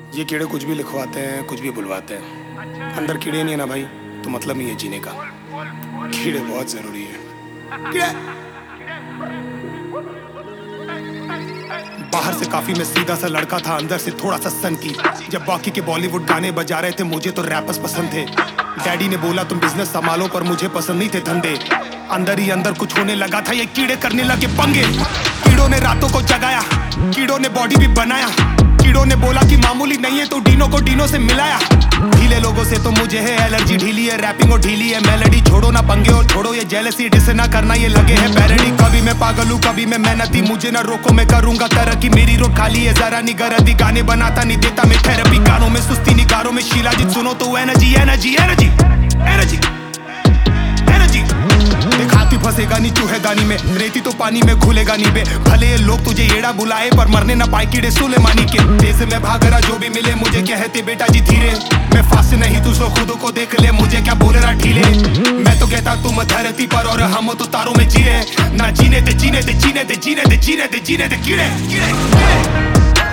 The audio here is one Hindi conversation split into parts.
ये कीड़े कुछ भी लिखवाते हैं, कुछ भी बुलवाते हैं। अंदर कीड़े नहीं है ना भाई, तो मतलब नहीं है जीने का। कीड़े बहुत जरूरी है। कीड़े बाहर से काफी मैं सीधा सा लड़का था, अंदर से थोड़ा सा सन की। जब बाकी के बॉलीवुड गाने बजा रहे थे मुझे तो रैपर्स पसंद थे। डैडी ने बोला तुम बिजनेस संभालो, पर मुझे पसंद नहीं थे धंधे। अंदर ही अंदर कुछ होने लगा था, ये कीड़े करने लगे पंगे। कीड़ों ने रातों को जगाया, कीड़ों ने बॉडी भी बनाया। कीड़ों ने बोला कि मामूली नहीं है, तो डीनो को डीनो से मिलाया। ढीले लोगों से तो मुझे है एलर्जी, ढीली है रैपिंग और ढीली है मेलोडी। छोड़ो ना पंगे और छोड़ो ये जेलसी, डिस ना करना ये लगे है पैरोडी। कभी मैं पागल हूँ कभी मैं मेहनती, मुझे ना रोको मैं करूंगा तरक्की। मेरी रोड खाली है जरा नहीं गरदी, गाने बनाता नहीं देता मैं थेरेपी। कानों में सुस्ती निगारों में शिलाजीत, सुनो तो energy energy energy energy energy. हाथी फंसेगा नहीं चूहेदानी में, रेती तो पानी में घुलेगा नहीं बे। भले ये लोग तुझे येड़ा बुलाए, पर मरने ना पाए कीड़े सुलेमानी के। तेज में भाग रहा जो भी मिले मुझे कहते बेटा जी धीरे। मैं फास्ट नहीं तू सो खुद को देख ले, मुझे क्या बोल रहा ढीले। मैं तो कहता तुम धरती पर और हम तो तारों में जी रहे। ना जीने दे जीने दे जीने दे जीने दे जीने दे जीने दे कीड़े कीड़े।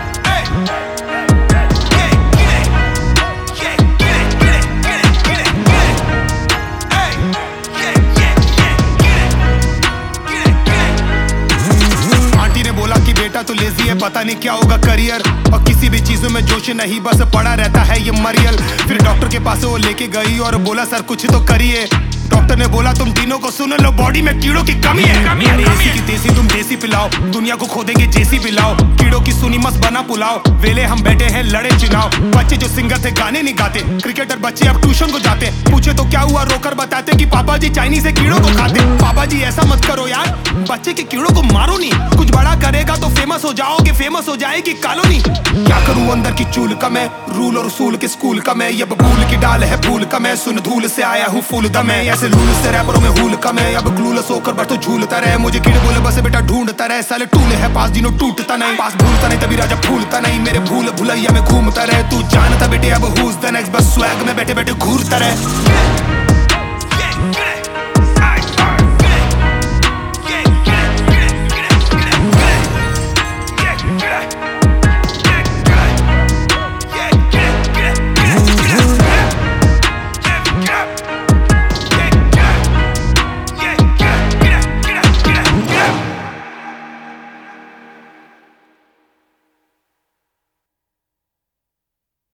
बेटा तो लेजी है, पता नहीं क्या होगा करियर। और किसी भी चीजों में जोश नहीं, बस पड़ा रहता है ये मरियल। फिर डॉक्टर के पास वो लेके गई और बोला सर कुछ तो करिए। डॉक्टर ने बोला तुम तीनों को सुन लो, बॉडी में कीड़ों की कमी है। देसी की देसी तुम देसी पिलाओ, दुनिया को खोदेंगे जेसी पिलाओ। कीड़ों की सुनी मस्त बना पुलाओ, वेले हम बैठे हैं लड़े चुनाव। बच्चे जो सिंगर थे गाने नहीं गाते, क्रिकेटर बच्चे अब ट्यूशन को जाते। पूछे तो क्या हुआ रोकर बताते कि पापा जी चाइनीज से कीड़ों को खाते। पापा जी ऐसा मत करो यार, बच्चे के कीड़ों को मारो नहीं। कुछ बड़ा करेगा तो फेमस हो जाओगे, फेमस हो जाएगी कॉलोनी। क्या करूं अंदर की चूल का मैं, रूल और उसूल के स्कूल का मैं। ये बबूल की डाल है फूल का मैं, सुन धूल से आया हूँ फूल दम है। ऐसे लूल से रैपरों में हूल का मैं, अब क्लूलेस होकर बस तो झूलता रहे। मुझे कीड़े बोले बस बेटा ढूंढता रहे, साले टूले है पास दिनों टूटता नहीं। पास भूलता नहीं तभी राजा फूलता नहीं, मेरे भूल भुलैया में घूमता रहे। तू जानता बेटे अब हुज द नेक्स्ट, बस स्वैग में बैठे बैठे घूरता रहे।